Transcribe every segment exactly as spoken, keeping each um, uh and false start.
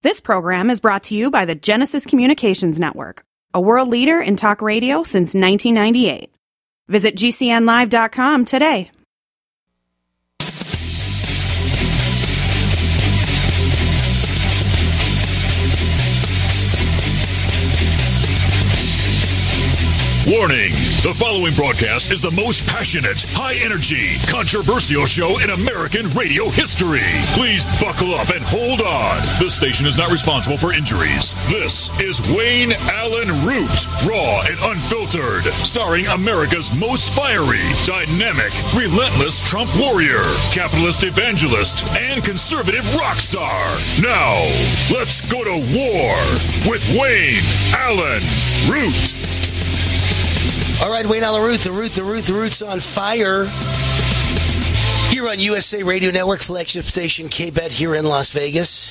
This program is brought to you by the Genesis Communications Network, a world leader in talk radio since nineteen ninety-eight. Visit G C N live dot com today. Warning! The following broadcast is the most passionate, high-energy, controversial show in American radio history. Please buckle up and hold on. This station is not responsible for injuries. This is Wayne Allyn Root, raw and unfiltered, starring America's most fiery, dynamic, relentless Trump warrior, capitalist evangelist, and conservative rock star. Now, let's go to war with Wayne Allyn Root. All right, Wayne Allyn Root, the Root, the Root, the Root's on fire. Here on U S A Radio Network, flagship station K B E T here in Las Vegas.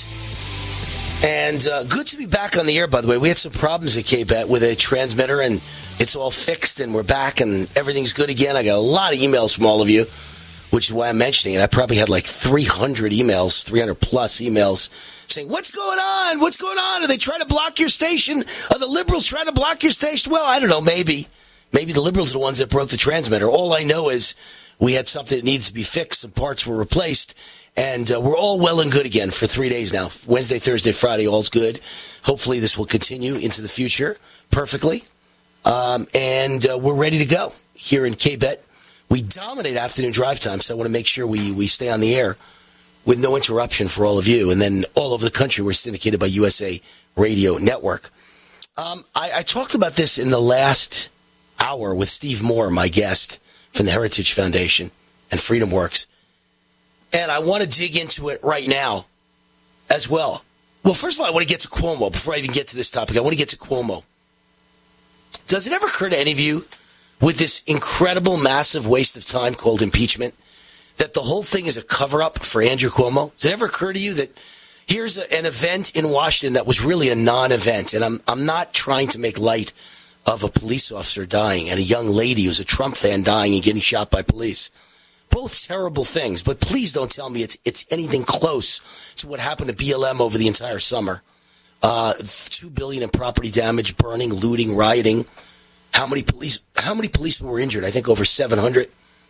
And uh, good to be back on the air, by the way. We had some problems at K B E T with a transmitter, and it's all fixed, and we're back, and everything's good again. I got a lot of emails from all of you, which is why I'm mentioning it. I probably had like three hundred emails, three hundred plus emails, saying, what's going on? What's going on? Are they trying to block your station? Are the liberals trying to block your station? Well, I don't know, maybe. Maybe the liberals are the ones that broke the transmitter. All I know is we had something that needed to be fixed. Some parts were replaced. And uh, we're all well and good again for three days now. Wednesday, Thursday, Friday, all's good. Hopefully this will continue into the future perfectly. Um, and uh, we're ready to go here in K B E T. We dominate afternoon drive time, so I want to make sure we, we stay on the air with no interruption for all of you. And then all over the country, we're syndicated by U S A Radio Network. Um, I, I talked about this in the last hour with Steve Moore, my guest from the Heritage Foundation and Freedom Works. And I want to dig into it right now as well. Well, first of all, I want to get to Cuomo. Before I even get to this topic, I want to get to Cuomo. Does it ever occur to any of you, with this incredible, massive waste of time called impeachment, that the whole thing is a cover-up for Andrew Cuomo? Does it ever occur to you that here's a, an event in Washington that was really a non-event? And I'm I'm not trying to make light of a police officer dying and a young lady who's a Trump fan dying and getting shot by police. Both terrible things, but please don't tell me it's it's anything close to what happened to B L M over the entire summer. Uh, Two billion in property damage, burning, looting, rioting. How many police? How many policemen were injured? I think over seven hundred.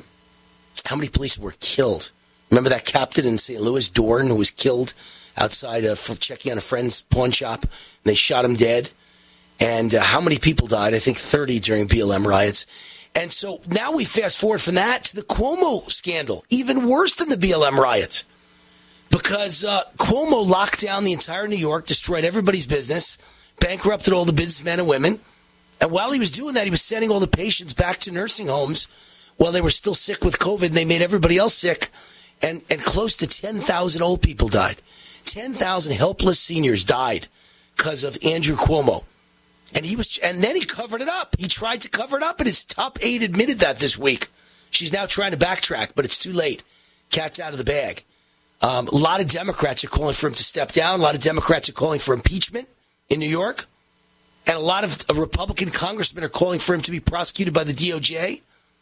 How many policemen were killed? Remember that captain in Saint Louis, Dorn, who was killed outside of checking on a friend's pawn shop, and they shot him dead. And uh, how many people died? I think thirty during B L M riots. And so now we fast forward from that to the Cuomo scandal, even worse than the B L M riots. Because uh, Cuomo locked down the entire New York, destroyed everybody's business, bankrupted all the businessmen and women. And while he was doing that, he was sending all the patients back to nursing homes while they were still sick with COVID, and they made everybody else sick. And, and close to ten thousand old people died. ten thousand helpless seniors died because of Andrew Cuomo. And he was, and then he covered it up. He tried to cover it up, and his top aide admitted that this week. She's now trying to backtrack, but it's too late. Cat's out of the bag. Um, a lot of Democrats are calling for him to step down. A lot of Democrats are calling for impeachment in New York. And a lot of uh, Republican congressmen are calling for him to be prosecuted by the D O J.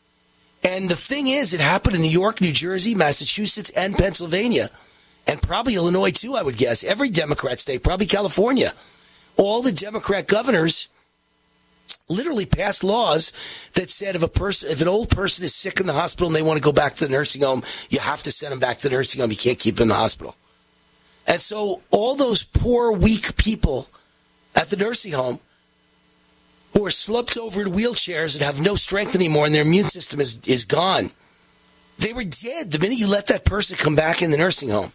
And the thing is, it happened in New York, New Jersey, Massachusetts, and Pennsylvania. And probably Illinois, too, I would guess. Every Democrat state, probably California. All the Democrat governors literally passed laws that said if a person, if an old person is sick in the hospital and they want to go back to the nursing home, you have to send them back to the nursing home. You can't keep them in the hospital. And so all those poor, weak people at the nursing home who are slumped over in wheelchairs and have no strength anymore and their immune system is, is gone, they were dead the minute you let that person come back in the nursing home.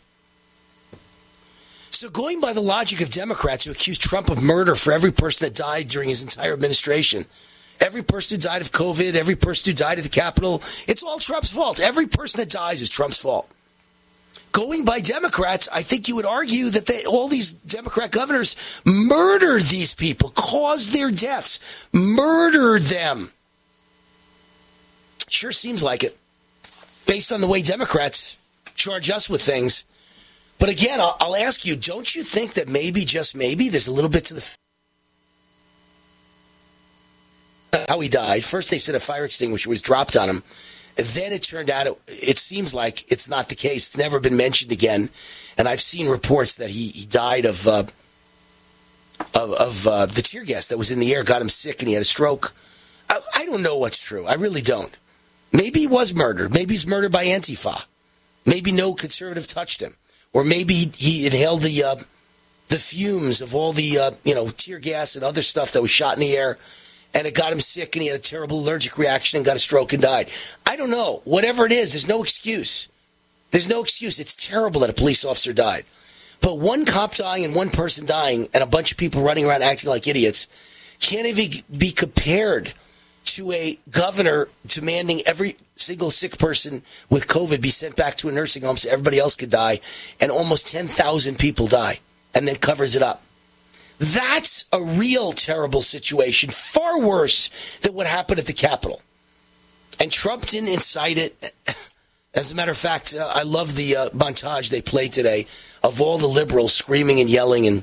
So going by the logic of Democrats who accuse Trump of murder for every person that died during his entire administration, every person who died of COVID, every person who died at the Capitol, it's all Trump's fault. Every person that dies is Trump's fault. Going by Democrats, I think you would argue that they, all these Democrat governors murdered these people, caused their deaths, murdered them. Sure seems like it, based on the way Democrats charge us with things. But again, I'll, I'll ask you, don't you think that maybe, just maybe, there's a little bit to the how he died? First, they said a fire extinguisher was dropped on him. And then it turned out, it, it seems like it's not the case. It's never been mentioned again. And I've seen reports that he, he died of uh, of, of uh, the tear gas that was in the air, got him sick, and he had a stroke. I, I don't know what's true. I really don't. Maybe he was murdered. Maybe he's murdered by Antifa. Maybe no conservative touched him. Or maybe he inhaled the uh, the fumes of all the uh, you know tear gas and other stuff that was shot in the air, and it got him sick, and he had a terrible allergic reaction and got a stroke and died. I don't know. Whatever it is, there's no excuse. There's no excuse. It's terrible that a police officer died. But one cop dying and one person dying and a bunch of people running around acting like idiots can't even be compared to a governor demanding every single sick person with COVID be sent back to a nursing home so everybody else could die, and almost ten thousand people die, and then covers it up. That's a real terrible situation, far worse than what happened at the Capitol. And Trump didn't incite it. As a matter of fact, uh, I love the uh, montage they played today of all the liberals screaming and yelling and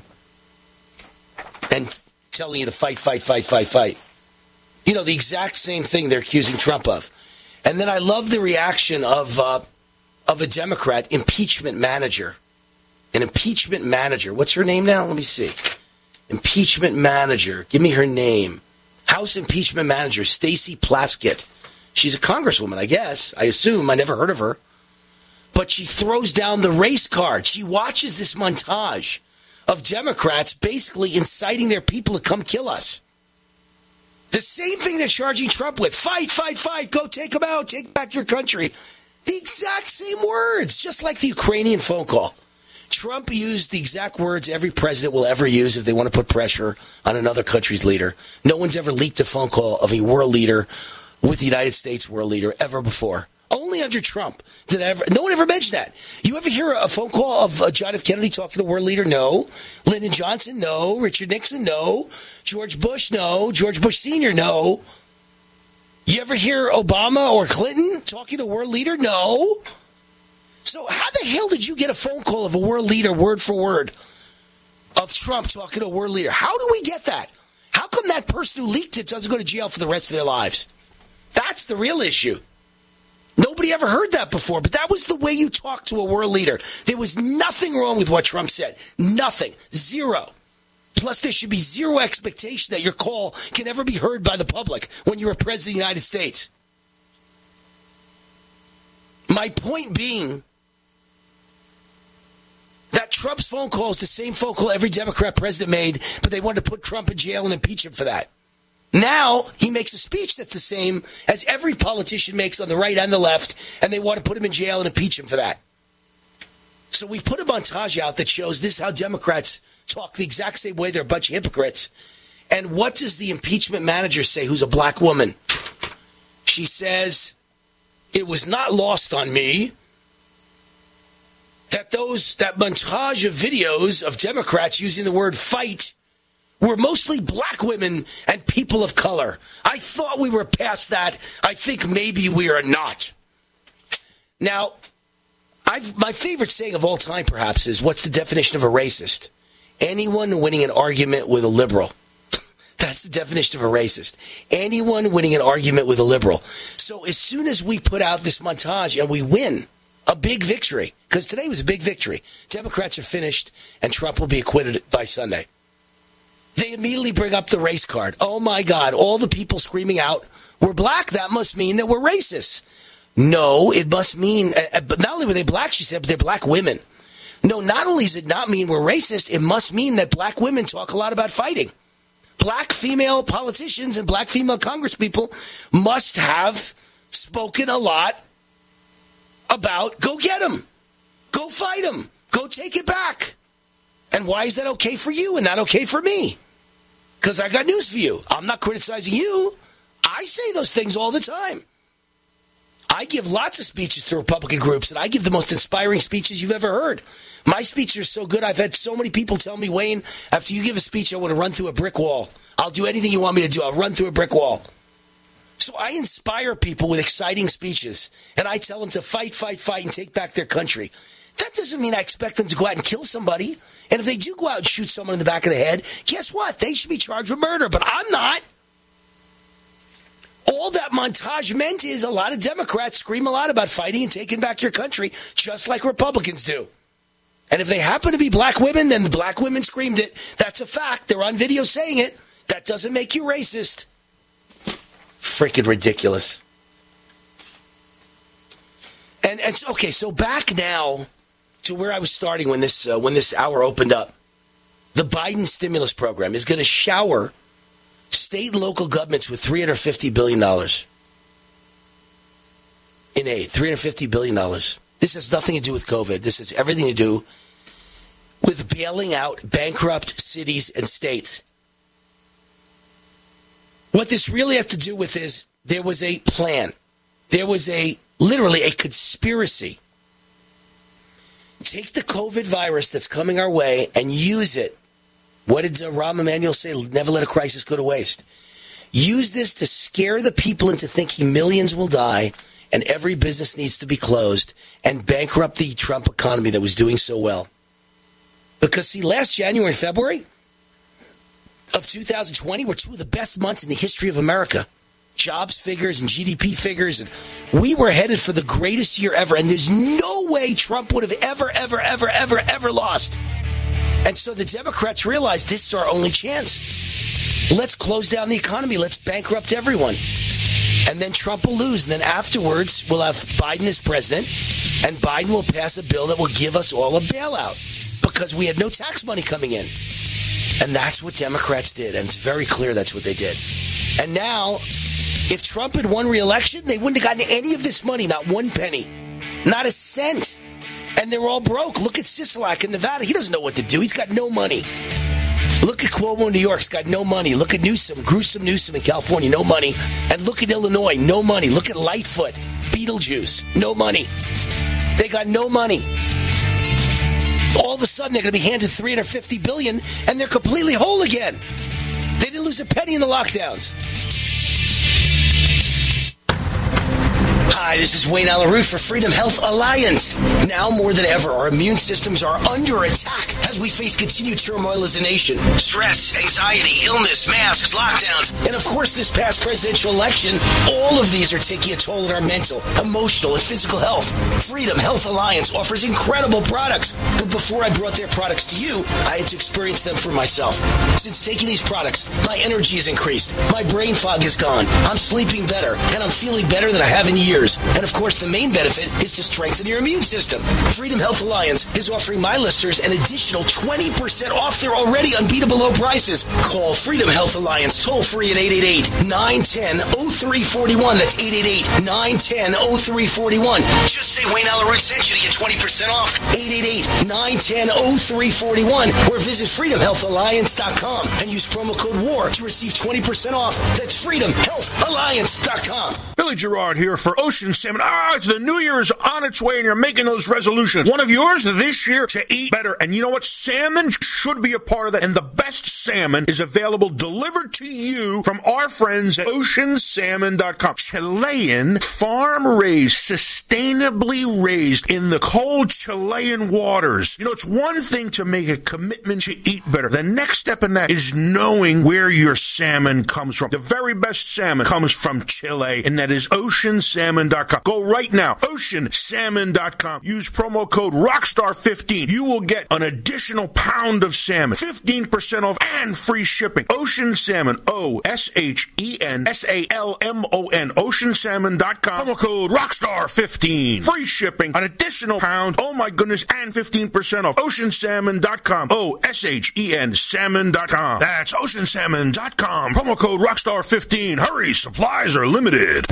and telling you to fight, fight, fight, fight, fight. You know, the exact same thing they're accusing Trump of. And then I love the reaction of uh, of a Democrat impeachment manager. An impeachment manager. What's her name now? Let me see. Impeachment manager. Give me her name. House impeachment manager, Stacey Plaskett. She's a congresswoman, I guess. I assume. I never heard of her. But she throws down the race card. She watches this montage of Democrats basically inciting their people to come kill us. The same thing they're charging Trump with. Fight, fight, fight. Go take them out. Take back your country. The exact same words, just like the Ukrainian phone call. Trump used the exact words every president will ever use if they want to put pressure on another country's leader. No one's ever leaked a phone call of a world leader with the United States world leader ever before. Only under Trump did I ever. No one ever mentioned that. You ever hear a phone call of uh, John F. Kennedy talking to a world leader? No. Lyndon Johnson? No. Richard Nixon? No. George Bush? No. George Bush Senior? No. You ever hear Obama or Clinton talking to a world leader? No. So how the hell did you get a phone call of a world leader, word for word, of Trump talking to a world leader? How do we get that? How come that person who leaked it doesn't go to jail for the rest of their lives? That's the real issue. Nobody ever heard that before, but that was the way you talk to a world leader. There was nothing wrong with what Trump said. Nothing. Zero. Plus, there should be zero expectation that your call can ever be heard by the public when you're a president of the United States. My point being that Trump's phone call is the same phone call every Democrat president made, but they wanted to put Trump in jail and impeach him for that. Now he makes a speech that's the same as every politician makes on the right and the left, and they want to put him in jail and impeach him for that. So we put a montage out that shows this is how Democrats talk the exact same way. They're a bunch of hypocrites. And what does the impeachment manager say, who's a black woman? She says, it was not lost on me that those that montage of videos of Democrats using the word fight were mostly black women and people of color. I thought we were past that. I think maybe we are not. Now, I've, my favorite saying of all time, perhaps, is what's the definition of a racist? Anyone winning an argument with a liberal. That's the definition of a racist. Anyone winning an argument with a liberal. So as soon as we put out this montage and we win a big victory, because today was a big victory, Democrats are finished and Trump will be acquitted by Sunday. They immediately bring up the race card. Oh, my God, all the people screaming out, we're black. That must mean that we're racist. No, it must mean, uh, but not only were they black, she said, but they're black women. No, not only does it not mean we're racist, it must mean that black women talk a lot about fighting. Black female politicians and black female congresspeople must have spoken a lot about go get them, go fight them, go take it back. And why is that okay for you and not okay for me? Because I got news for you. I'm not criticizing you. I say those things all the time. I give lots of speeches to Republican groups, and I give the most inspiring speeches you've ever heard. My speeches are so good, I've had so many people tell me, Wayne, after you give a speech, I want to run through a brick wall. I'll do anything you want me to do. I'll run through a brick wall. So I inspire people with exciting speeches, and I tell them to fight, fight, fight, and take back their country. That doesn't mean I expect them to go out and kill somebody. And if they do go out and shoot someone in the back of the head, guess what? They should be charged with murder, but I'm not. all that montage meant is a lot of Democrats scream a lot about fighting and taking back your country, just like Republicans do. And if they happen to be black women, then the black women screamed it. That's a fact. They're on video saying it. That doesn't make you racist. Freaking ridiculous. And, and okay, so back now to where I was starting when this uh, when this hour opened up. The Biden stimulus program is going to shower state and local governments with three hundred fifty billion dollars in aid. three hundred fifty billion dollars. This has nothing to do with COVID. This has everything to do with bailing out bankrupt cities and states. What this really has to do with is there was a plan. There was a literally a conspiracy. Take the COVID virus that's coming our way and use it. What did uh, Rahm Emanuel say? Never let a crisis go to waste. Use this to scare the people into thinking millions will die and every business needs to be closed and bankrupt the Trump economy that was doing so well. Because, see, last January and February of two thousand twenty were two of the best months in the history of America. Jobs figures and G D P figures. And we were headed for the greatest year ever. And there's no way Trump would have ever, ever, ever, ever, ever lost. And so the Democrats realized this is our only chance. Let's close down the economy. Let's bankrupt everyone. And then Trump will lose. And then afterwards, we'll have Biden as president. And Biden will pass a bill that will give us all a bailout. Because we had no tax money coming in. And that's what Democrats did. And it's very clear that's what they did. And now, if Trump had won re-election, they wouldn't have gotten any of this money. Not one penny. Not a cent. And they're all broke. Look at Sisolak in Nevada. He doesn't know what to do. He's got no money. Look at Cuomo in New York. He's got no money. Look at Newsom, gruesome Newsom in California. No money. And look at Illinois. No money. Look at Lightfoot, Beetlejuice. No money. They got no money. All of a sudden, they're going to be handed three hundred fifty billion dollars, and they're completely whole again. They didn't lose a penny in the lockdowns. Hi, this is Wayne Allyn Root for Freedom Health Alliance. Now more than ever, our immune systems are under attack as we face continued turmoil as a nation. Stress, anxiety, illness, masks, lockdowns, and of course this past presidential election, all of these are taking a toll on our mental, emotional, and physical health. Freedom Health Alliance offers incredible products, but before I brought their products to you, I had to experience them for myself. Since taking these products, my energy has increased, my brain fog is gone, I'm sleeping better, and I'm feeling better than I have in years. And of course, the main benefit is to strengthen your immune system. Freedom Health Alliance is offering my listeners an additional twenty percent off their already unbeatable low prices. Call Freedom Health Alliance toll free at eight eight eight, nine one zero, oh three four one. That's eight eight eight, nine one zero, oh three four one. Just say Wayne Allyn Root sent you to get twenty percent off. eight eight eight, nine one zero, oh three four one. Or visit freedom health alliance dot com and use promo code WAR to receive twenty percent off. That's freedom health alliance dot com. Billy Gerard here for Ocean Salmon. Ah, it's the new year is on its way and you're making those resolutions. One of yours this year to eat better. And you know what? Salmon should be a part of that. And the best salmon is available delivered to you from our friends at ocean salmon dot com. Chilean, farm-raised, sustainably raised in the cold Chilean waters. You know, it's one thing to make a commitment to eat better. The next step in that is knowing where your salmon comes from. The very best salmon comes from Chile, and that is ocean salmon dot com. Go right now, ocean salmon dot com. Use promo code rockstar fifteen. You will get an additional pound of salmon, fifteen percent off, and free shipping. Ocean Salmon, O S H E N S A L M O N, ocean salmon dot com. Promo code rockstar fifteen. Free shipping, an additional pound, oh my goodness, and fifteen percent off. ocean salmon dot com, O S H E N salmon dot com. That's ocean salmon dot com. Promo code rockstar fifteen. Hurry, supplies are limited.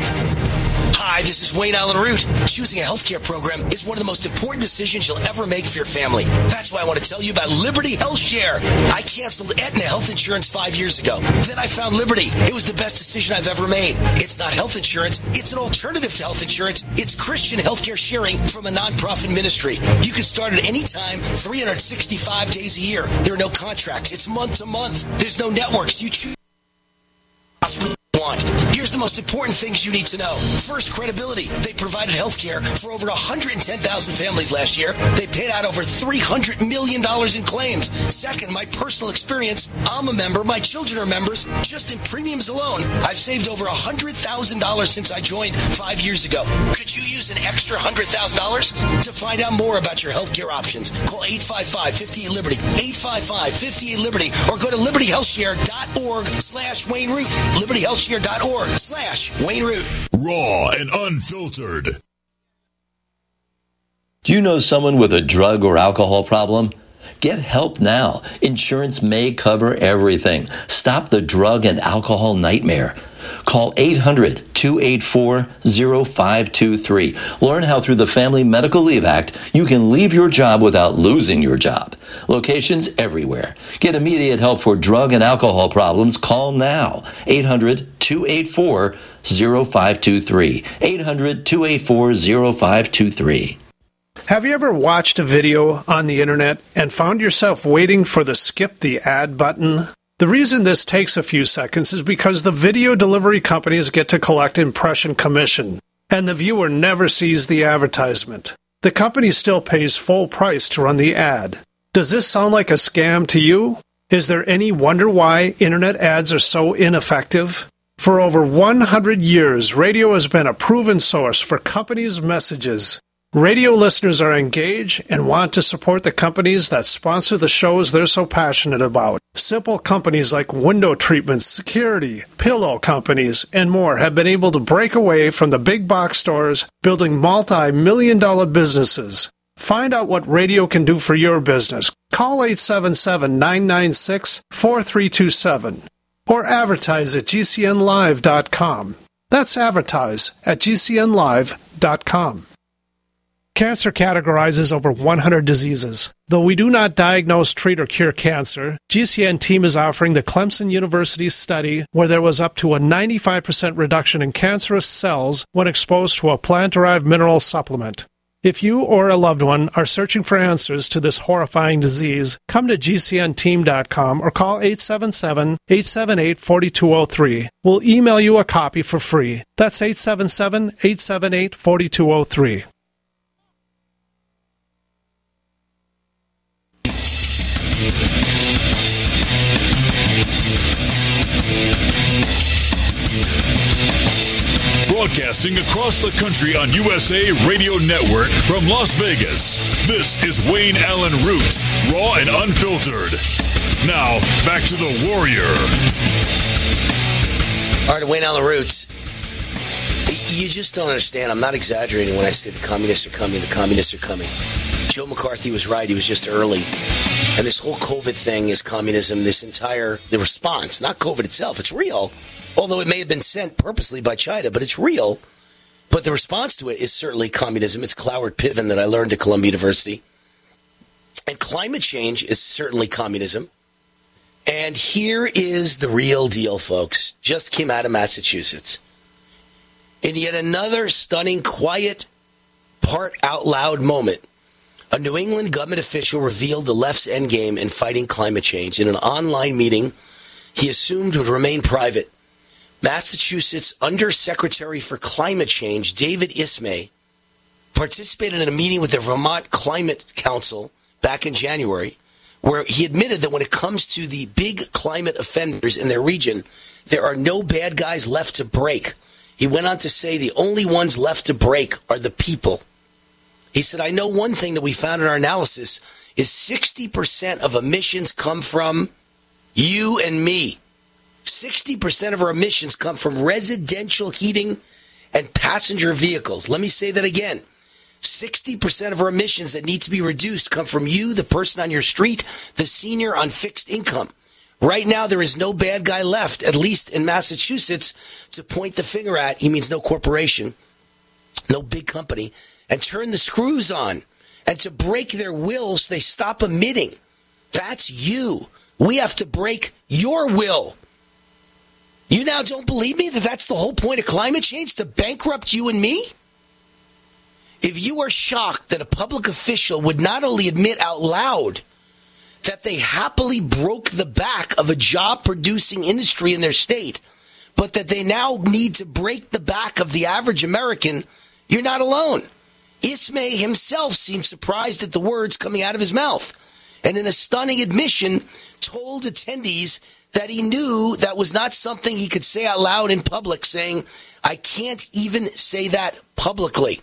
Hi, this is Wayne Allyn Root. Choosing a healthcare program is one of the most important decisions you'll ever make for your family. That's why I want to tell you about Liberty Health Share. I canceled Aetna health insurance five years ago. Then I found Liberty. It was the best decision I've ever made. It's not health insurance. It's an alternative to health insurance. It's Christian healthcare sharing from a nonprofit ministry. You can start at any time, three hundred sixty-five days a year. There are no contracts. It's month to month. There's no networks. You choose what you want. Here's the the most important things you need to know. First, credibility. They provided health care for over one hundred ten thousand families last year. They paid out over three hundred million dollars in claims. Second, my personal experience. I'm a member. My children are members. Just in premiums alone, I've saved over one hundred thousand dollars since I joined five years ago. Could you use an extra one hundred thousand dollars? To find out more about your health care options, call eight five five, five eight Liberty, eight five five, five eight Liberty, or go to liberty health share dot org slash Wayne Root, liberty health share dot org slash Wayne Root. Raw and unfiltered. Do you know someone with a drug or alcohol problem? Get help now. Insurance may cover everything. Stop the drug and alcohol nightmare. Call eight hundred, two eight four, zero five two three. Learn how through the Family Medical Leave Act you can leave your job without losing your job. Locations everywhere. Get immediate help for drug and alcohol problems. Call now. eight hundred, two eight four, zero five two three. eight hundred, two eight four, zero five two three. Have you ever watched a video on the internet and found yourself waiting for the skip the ad button? The reason this takes a few seconds is because the video delivery companies get to collect impression commission, and the viewer never sees the advertisement. The company still pays full price to run the ad. Does this sound like a scam to you? Is there any wonder why internet ads are so ineffective? For over one hundred years, radio has been a proven source for companies' messages. Radio listeners are engaged and want to support the companies that sponsor the shows they're so passionate about. Simple companies like window treatments, security, pillow companies, and more have been able to break away from the big box stores, building multi-million dollar businesses. Find out what radio can do for your business. Call eight seven seven, nine nine six, four three two seven or advertise at G C N live dot com. That's advertise at G C N live dot com. Cancer categorizes over one hundred diseases. Though we do not diagnose, treat, or cure cancer, G C N team is offering the Clemson University study where there was up to a ninety-five percent reduction in cancerous cells when exposed to a plant-derived mineral supplement. If you or a loved one are searching for answers to this horrifying disease, come to G C N team dot com or call eight seven seven, eight seven eight, four two zero three. We'll email you a copy for free. That's eight seven seven, eight seven eight, four two zero three. Broadcasting across the country on U S A Radio Network from Las Vegas, this is Wayne Allen Root, raw and unfiltered. Now, back to the Warrior. All right, Wayne Allen Root. You just don't understand. I'm not exaggerating when I say the communists are coming, the communists are coming. Joe McCarthy was right. He was just early. And this whole COVID thing is communism, this entire, the response, not COVID itself, it's real. Although it may have been sent purposely by China, but it's real. But the response to it is certainly communism. It's Cloward Piven that I learned at Columbia University. And climate change is certainly communism. And here is the real deal, folks. Just came out of Massachusetts. In yet another stunning, quiet, part out loud moment, a New England government official revealed the left's endgame in fighting climate change. In an online meeting he assumed would remain private, Massachusetts Undersecretary for Climate Change, David Ismay, participated in a meeting with the Vermont Climate Council back in January, where he admitted that when it comes to the big climate offenders in their region, there are no bad guys left to break. He went on to say the only ones left to break are the people. He said, I know one thing that we found in our analysis is sixty percent of emissions come from you and me. sixty percent of our emissions come from residential heating and passenger vehicles. Let me say that again. sixty percent of our emissions that need to be reduced come from you, the person on your street, the senior on fixed income. Right now, there is no bad guy left, at least in Massachusetts, to point the finger at. He means no corporation, no big company, and turn the screws on and to break their will so they stop emitting. That's you. We have to break your will. You now don't believe me that that's the whole point of climate change, to bankrupt you and me? If you are shocked that a public official would not only admit out loud that they happily broke the back of a job-producing industry in their state but that they now need to break the back of the average American, you're not alone. Ismay himself seemed surprised at the words coming out of his mouth, and in a stunning admission, told attendees that he knew that was not something he could say out loud in public, saying, I can't even say that publicly.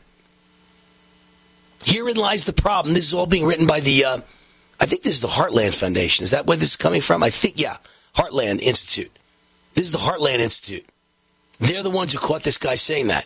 Herein lies the problem. This is all being written by the, uh, I think this is the Heartland Foundation. Is that where this is coming from? I think, yeah, Heartland Institute. This is the Heartland Institute. They're the ones who caught this guy saying that.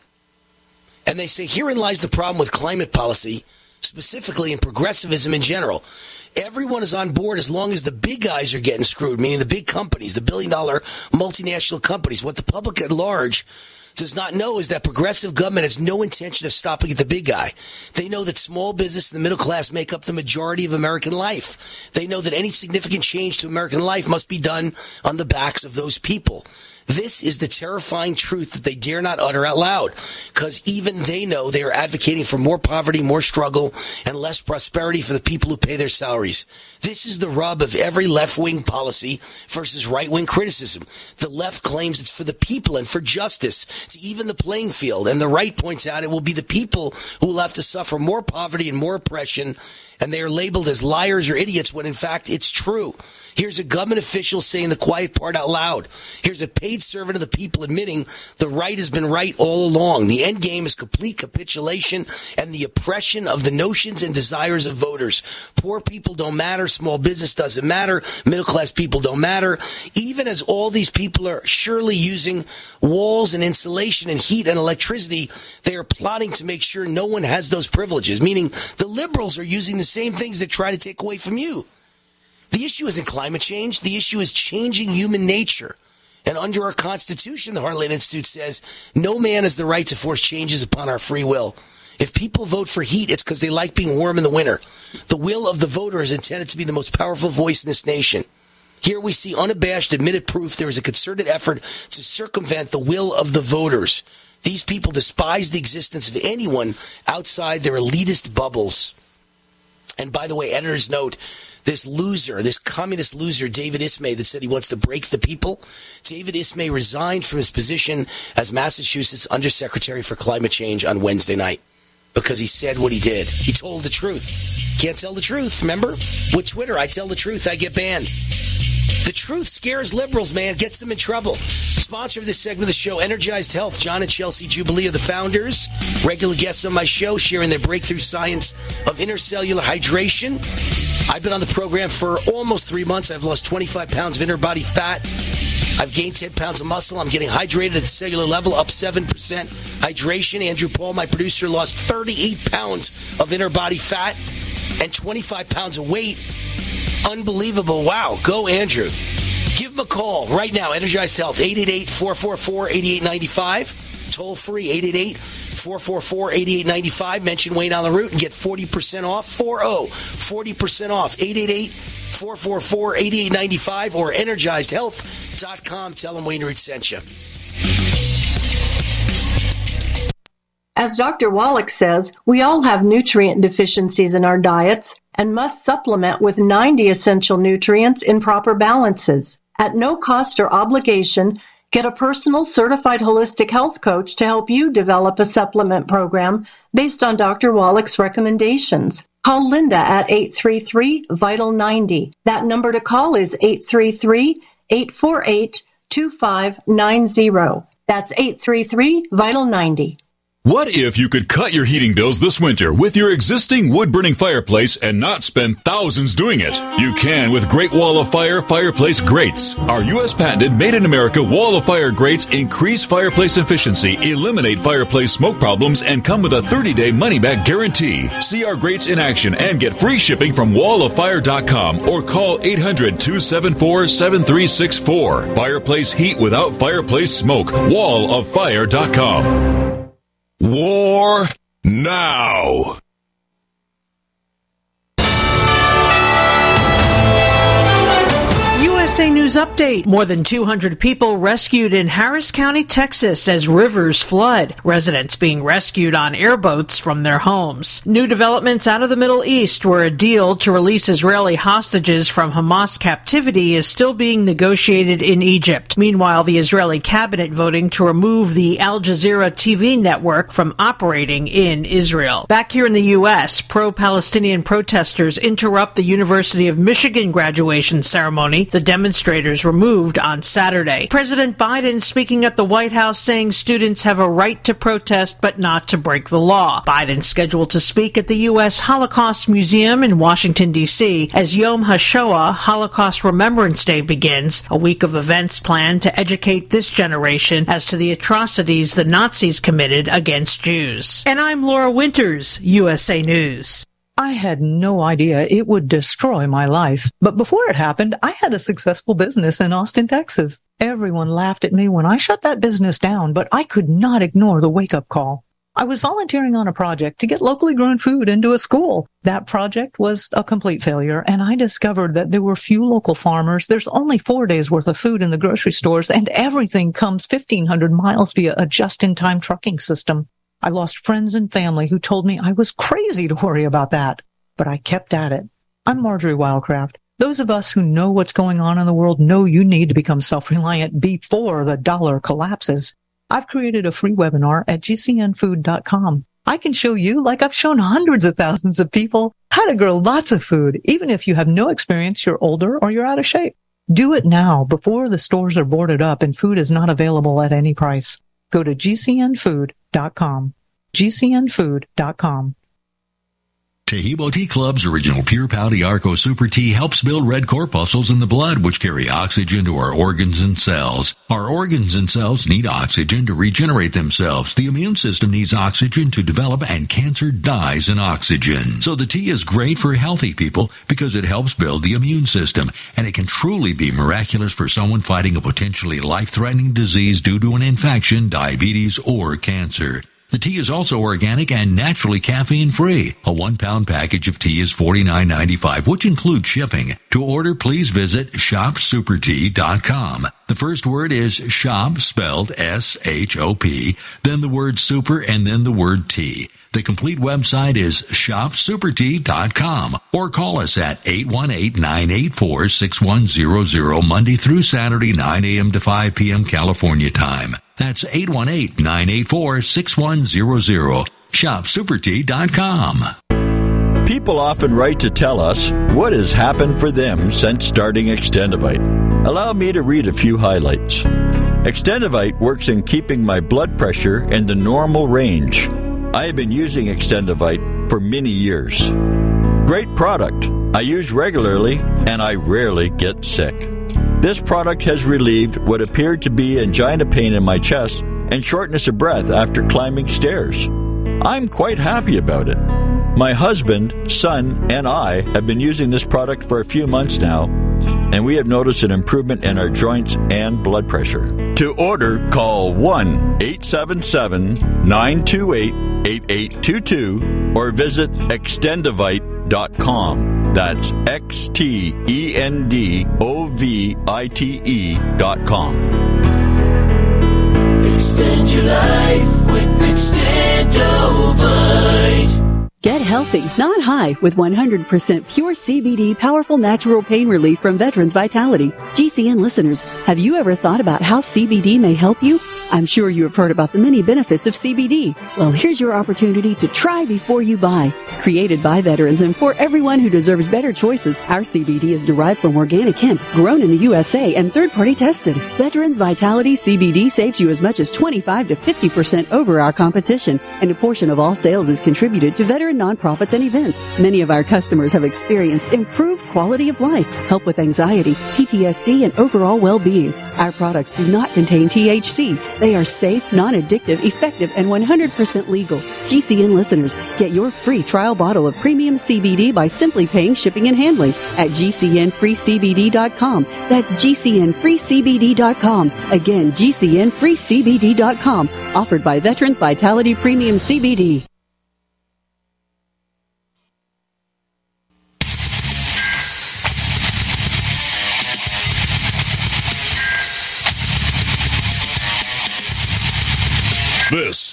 And they say, herein lies the problem with climate policy, specifically in progressivism in general. Everyone is on board as long as the big guys are getting screwed, meaning the big companies, the billion-dollar multinational companies. What the public at large does not know is that progressive government has no intention of stopping at the big guy. They know that small business and the middle class make up the majority of American life. They know that any significant change to American life must be done on the backs of those people. This is the terrifying truth that they dare not utter out loud, because even they know they are advocating for more poverty, more struggle, and less prosperity for the people who pay their salaries. This is the rub of every left-wing policy versus right-wing criticism. The left claims it's for the people and for justice, to even the playing field, and the right points out it will be the people who will have to suffer more poverty and more oppression, and they are labeled as liars or idiots when in fact it's true. Here's a government official saying the quiet part out loud. Here's a paid servant of the people admitting the right has been right all along. The end game is complete capitulation and the oppression of the notions and desires of voters. Poor people don't matter. Small business doesn't matter. Middle class people don't matter. Even as all these people are surely using walls and insulation and heat and electricity, they are plotting to make sure no one has those privileges, meaning the liberals are using the same things that try to take away from you. The issue isn't climate change. The issue is changing human nature. And under our Constitution, the Heartland Institute says, no man has the right to force changes upon our free will. If people vote for heat, it's because they like being warm in the winter. The will of the voter is intended to be the most powerful voice in this nation. Here we see unabashed, admitted proof there is a concerted effort to circumvent the will of the voters. These people despise the existence of anyone outside their elitist bubbles. And by the way, editor's note, this loser, this communist loser, David Ismay, that said he wants to break the people, David Ismay resigned from his position as Massachusetts Undersecretary for Climate Change on Wednesday night because he said what he did. He told the truth. Can't tell the truth, remember? With Twitter, I tell the truth, I get banned. The truth scares liberals, man. Gets them in trouble. Sponsor of this segment of the show, Energized Health. John and Chelsea Jubilee are the founders. Regular guests on my show sharing their breakthrough science of intercellular hydration. I've been on the program for almost three months. I've lost twenty-five pounds of inner body fat. I've gained ten pounds of muscle. I'm getting hydrated at the cellular level, up seven percent hydration. Andrew Paul, my producer, lost thirty-eight pounds of inner body fat and twenty-five pounds of weight. Unbelievable. Wow. Go, Andrew. Give him a call right now. Energized Health, eight eight eight, four four four, eight eight nine five. Toll free, eight eight eight, four four four, eight eight nine five. Mention Wayne on the route and get forty percent off. forty, forty percent off. eight eight eight, four four four, eight eight nine five or energized health dot com. Tell them Wayne Root sent you. As Doctor Wallach says, we all have nutrient deficiencies in our diets and must supplement with ninety essential nutrients in proper balances. At no cost or obligation, get a personal certified holistic health coach to help you develop a supplement program based on Doctor Wallach's recommendations. Call Linda at eight three three, vital ninety. That number to call is eight three three, eight four eight, two five nine zero. That's eight three three, vital ninety. What if you could cut your heating bills this winter with your existing wood-burning fireplace and not spend thousands doing it? You can with Great Wall of Fire Fireplace Grates. Our U S patented made-in-America Wall of Fire grates increase fireplace efficiency, eliminate fireplace smoke problems, and come with a thirty-day money-back guarantee. See our grates in action and get free shipping from wall of fire dot com or call eight hundred, two seven four, seven three six four. Fireplace heat without fireplace smoke. wall of fire dot com. War now. U S S A News Update. More than two hundred people rescued in Harris County, Texas as rivers flood. Residents being rescued on airboats from their homes. New developments out of the Middle East, where a deal to release Israeli hostages from Hamas captivity is still being negotiated in Egypt. Meanwhile, the Israeli cabinet voting to remove the Al Jazeera T V network from operating in Israel. Back here in the U S, pro-Palestinian protesters interrupt the University of Michigan graduation ceremony. The demonstrators were moved on Saturday. President Biden speaking at the White House saying students have a right to protest but not to break the law. Biden scheduled to speak at the U S Holocaust Museum in Washington, D C as Yom HaShoah, Holocaust Remembrance Day, begins, a week of events planned to educate this generation as to the atrocities the Nazis committed against Jews. And I'm Laura Winters, U S A News. I had no idea it would destroy my life. But before it happened, I had a successful business in Austin, Texas. Everyone laughed at me when I shut that business down, but I could not ignore the wake-up call. I was volunteering on a project to get locally grown food into a school. That project was a complete failure, and I discovered that there were few local farmers. There's only four days worth of food in the grocery stores, and everything comes fifteen hundred miles via a just-in-time trucking system. I lost friends and family who told me I was crazy to worry about that, but I kept at it. I'm Marjorie Wildcraft. Those of us who know what's going on in the world know you need to become self-reliant before the dollar collapses. I've created a free webinar at G C N food dot com. I can show you, like I've shown hundreds of thousands of people, how to grow lots of food, even if you have no experience, you're older, or you're out of shape. Do it now before the stores are boarded up and food is not available at any price. Go to G C N food dot com. G C N food dot com. Taheebo Tea Club's original Pure Pouty Arco Super Tea helps build red corpuscles in the blood, which carry oxygen to our organs and cells. Our organs and cells need oxygen to regenerate themselves. The immune system needs oxygen to develop, and cancer dies in oxygen. So the tea is great for healthy people because it helps build the immune system, and it can truly be miraculous for someone fighting a potentially life-threatening disease due to an infection, diabetes, or cancer. The tea is also organic and naturally caffeine-free. A one-pound package of tea is forty-nine ninety-five, which includes shipping. To order, please visit shop super tea dot com. The first word is shop, spelled S H O P, then the word super, and then the word tea. The complete website is shop super tea dot com, or call us at eight one eight, nine eight four, six one zero zero Monday through Saturday, nine a.m. to five p.m. California time. That's eight one eight, nine eight four, six one zero zero. shop super tea dot com. People often write to tell us what has happened for them since starting Extendivite. Allow me to read a few highlights. Extendivite works in keeping my blood pressure in the normal range. I have been using Extendivite for many years. Great product. I use regularly and I rarely get sick. This product has relieved what appeared to be angina pain in my chest and shortness of breath after climbing stairs. I'm quite happy about it. My husband, son, and I have been using this product for a few months now, and we have noticed an improvement in our joints and blood pressure. To order, call one eight seven seven, nine two eight, eight eight two two or visit extendivite dot com. That's X T E N D O V I T E dot com. Extend your life with Extendovite. Get healthy, not high, with one hundred percent pure C B D powerful natural pain relief from Veterans Vitality. G C N listeners, have you ever thought about how C B D may help you? I'm sure you have heard about the many benefits of C B D. Well, here's your opportunity to try before you buy. Created by veterans and for everyone who deserves better choices, our C B D is derived from organic hemp, grown in the U S A and third-party tested. Veterans Vitality C B D saves you as much as twenty-five to fifty percent over our competition, and a portion of all sales is contributed to veteran nonprofits and events. Many of our customers have experienced improved quality of life, help with anxiety, P T S D, and overall well-being. Our products do not contain T H C. They are safe, non-addictive, effective, and one hundred percent legal. G C N listeners, get your free trial bottle of premium C B D by simply paying shipping and handling at G C N free C B D dot com. That's G C N free C B D dot com. Again, G C N free C B D dot com. Offered by Veterans Vitality Premium C B D.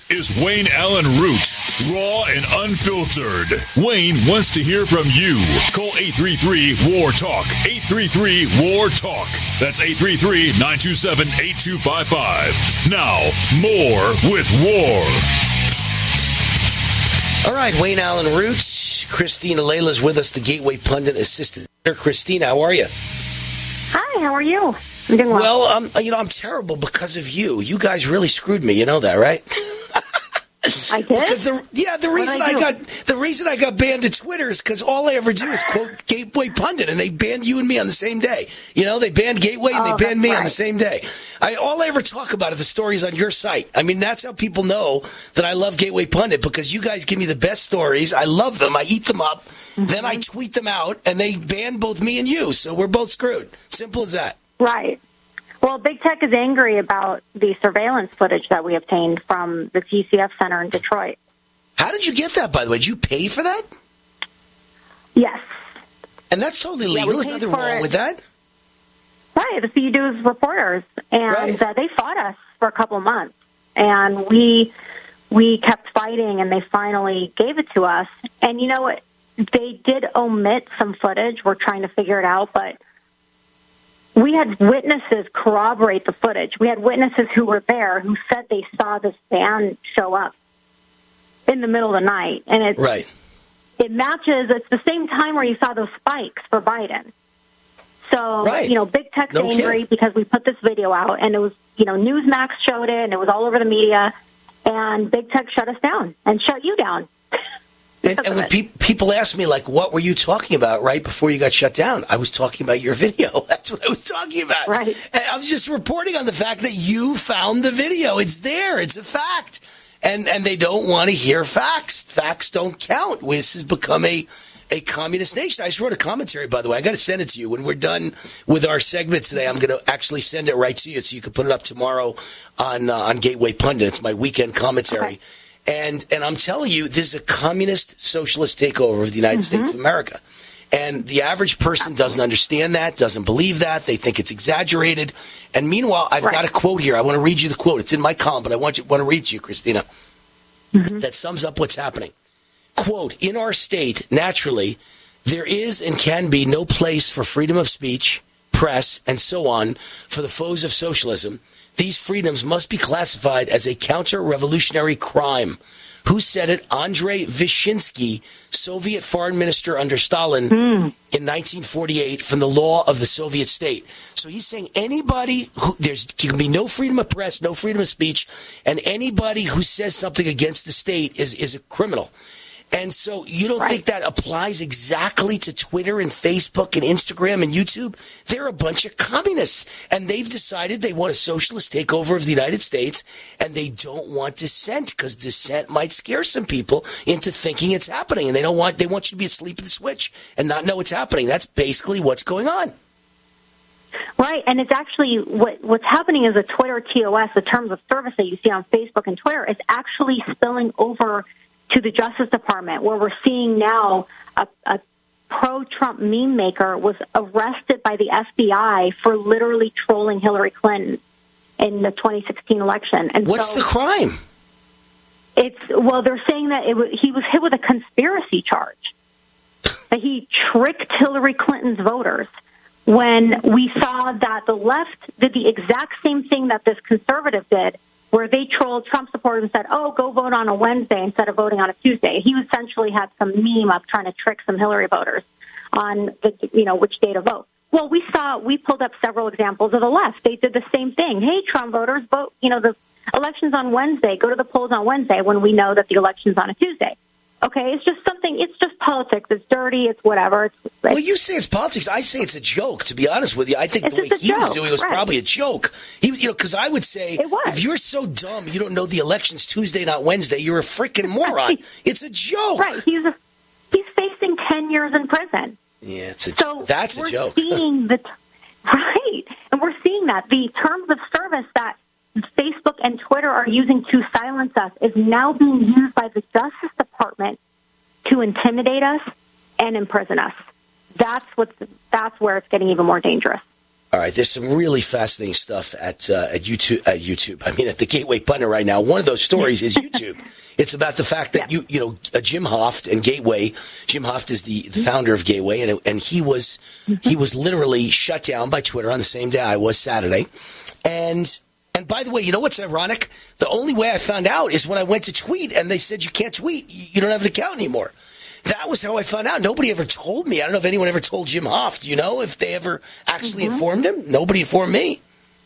This is Wayne Allen Root, raw and unfiltered. Wayne wants to hear from you. Call eight three three, W A R, TALK. eight three three, W A R, TALK. That's eight three three, nine two seven, eight two five five. Now, more with War. All right, Wayne Allen Root. Christina Layla's with us, the Gateway Pundit Assistant. Christina, how are you? Hi, how are you? I'm doing well. Well, um, you know, I'm terrible because of you. You guys really screwed me. You know that, right? I did? Because the, yeah, the reason I, I got the reason I got banned at Twitter is because all I ever do is quote Gateway Pundit, and they banned you and me on the same day. You know, they banned Gateway and oh, they banned me right. on the same day. I all I ever talk about are the stories on your site. I mean, that's how people know that I love Gateway Pundit, because you guys give me the best stories. I love them. I eat them up. Mm-hmm. Then I tweet them out, and they ban both me and you. So we're both screwed. Simple as that. Right. Well, Big Tech is angry about the surveillance footage that we obtained from the T C F Center in Detroit. How did you get that, by the way? Did you pay for that? Yes. And that's totally Yeah, legal. There's nothing wrong it. with that. Right. The C U D was reporters, and right. uh, they fought us for a couple months. And we we kept fighting, and they finally gave it to us. And you know what? They did omit some footage. We're trying to figure it out, but we had witnesses corroborate the footage. We had witnesses who were there who said they saw this van show up in the middle of the night. And it's, right. it matches, it's the same time where you saw those spikes for Biden. So, right. you know, Big Tech's no angry kidding. because we put this video out, and it was, you know, Newsmax showed it, and it was all over the media, and Big Tech shut us down and shut you down. And, and when pe- people ask me, like, what were you talking about right before you got shut down? I was talking about your video. That's what I was talking about. Right. And I was just reporting on the fact that you found the video. It's there. It's a fact. And and they don't want to hear facts. Facts don't count. This has become a, a communist nation. I just wrote a commentary, by the way. I got to send it to you. When we're done with our segment today, I'm going to actually send it right to you so you can put it up tomorrow on, uh, on Gateway Pundit. It's my weekend commentary. Okay. And and I'm telling you, this is a communist, socialist takeover of the United mm-hmm. States of America. And the average person doesn't understand that, doesn't believe that. They think it's exaggerated. And meanwhile, I've right. got a quote here. I want to read you the quote. It's in my column, but I want you want to read to you, Christina. Mm-hmm. That sums up what's happening. Quote, in our state, naturally, there is and can be no place for freedom of speech, press, and so on for the foes of socialism. These freedoms must be classified as a counter-revolutionary crime. Who said it? Andrei Vyshinsky, Soviet foreign minister under Stalin mm. in nineteen forty-eight from the law of the Soviet state. So he's saying anybody who, there's there can be no freedom of press, no freedom of speech, and anybody who says something against the state is, is a criminal. And so you don't right. think that applies exactly to Twitter and Facebook and Instagram and YouTube? They're a bunch of communists, and they've decided they want a socialist takeover of the United States, and they don't want dissent because dissent might scare some people into thinking it's happening, and they don't want they want you to be asleep at the switch and not know what's happening. That's basically what's going on. Right, and it's actually what what's happening is a Twitter T O S, the terms of service that you see on Facebook and Twitter, is actually spilling over to the Justice Department, where we're seeing now a, a pro-Trump meme maker was arrested by the F B I for literally trolling Hillary Clinton in the twenty sixteen election. And what's so the crime? It's well, they're saying that it was, he was hit with a conspiracy charge, that he tricked Hillary Clinton's voters. When we saw that the left did the exact same thing that this conservative did, where they trolled Trump supporters and said, oh, go vote on a Wednesday instead of voting on a Tuesday. He essentially had some meme up trying to trick some Hillary voters on, the, you know, which day to vote. Well, we saw, we pulled up several examples of the left. They did the same thing. Hey, Trump voters, vote, you know, the election's on Wednesday. Go to the polls on Wednesday when we know that the election's on a Tuesday. Okay, it's just something, it's just politics. It's dirty, it's whatever. It's, it's, well, you say it's politics. I say it's a joke, to be honest with you. I think the way he joke, was doing it was right. probably a joke. He, you know, because I would say, if you're so dumb you don't know the election's Tuesday, not Wednesday, you're a freaking moron. It's a joke. Right, he's a, he's facing ten years in prison. Yeah, it's a, so that's a we're joke. Seeing the, right, and we're seeing that. The terms of service that Facebook and Twitter are using to silence us is now being used by the Justice Department to intimidate us and imprison us. That's what's, that's where it's getting even more dangerous. All right, there's some really fascinating stuff at uh, at YouTube. At YouTube, I mean, at the Gateway Pundit right now. One of those stories is YouTube. It's about the fact that yeah. you you know uh, Jim Hoft and Gateway. Jim Hoft is the founder of Gateway, and and he was he was literally shut down by Twitter on the same day I was Saturday. And and by the way, you know what's ironic? The only way I found out is when I went to tweet, and they said you can't tweet. You don't have an account anymore. That was how I found out. Nobody ever told me. I don't know if anyone ever told Jim Hoft. You know, if they ever actually mm-hmm. informed him. Nobody informed me.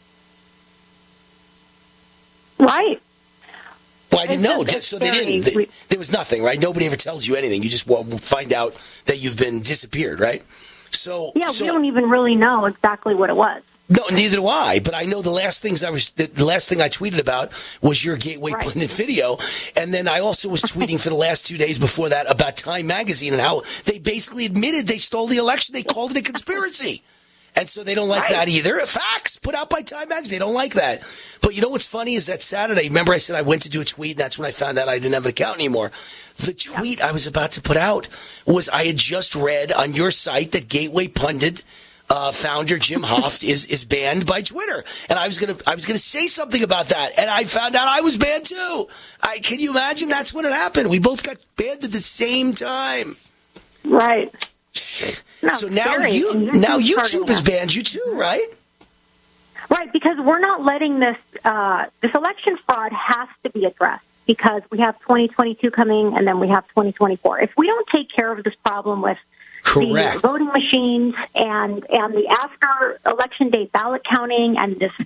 Right. Well, I didn't know. Just, so they didn't. They, there was nothing, right? Nobody ever tells you anything. You just find out that you've been disappeared, right? So yeah, so, we don't even really know exactly what it was. No, neither do I. But I know the last things I was the last thing I tweeted about was your Gateway right. Pundit video, and then I also was tweeting for the last two days before that about Time Magazine and how they basically admitted they stole the election. They called it a conspiracy, and so they don't like right. that either. Facts put out by Time Magazine. They don't like that. But you know what's funny is that Saturday. Remember, I said I went to do a tweet, and that's when I found out I didn't have an account anymore. The tweet yeah. I was about to put out was I had just read on your site that Gateway Pundit. Uh, founder Jim Hoft is, is banned by Twitter, and I was gonna I was gonna say something about that, and I found out I was banned too. I can you imagine? That's when it happened. We both got banned at the same time. Right. No, so now scary. you now YouTube has banned you too, right? Right, because we're not letting this uh, this election fraud has to be addressed because we have twenty twenty-two coming, and then we have twenty twenty-four. If we don't take care of this problem with Correct. the voting machines and and the after election day ballot counting and this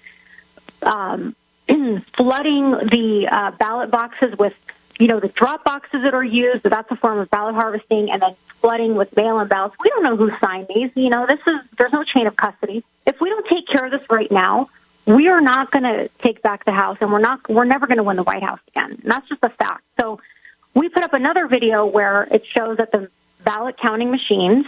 um, flooding the uh, ballot boxes with, you know, the drop boxes that are used, that's a form of ballot harvesting, and then flooding with mail-in ballots. We don't know who signed these. You know, this is there's no chain of custody. If we don't take care of this right now, we are not going to take back the House, and we're not we're never going to win the White House again. And that's just a fact. So we put up another video where it shows that the ballot counting machines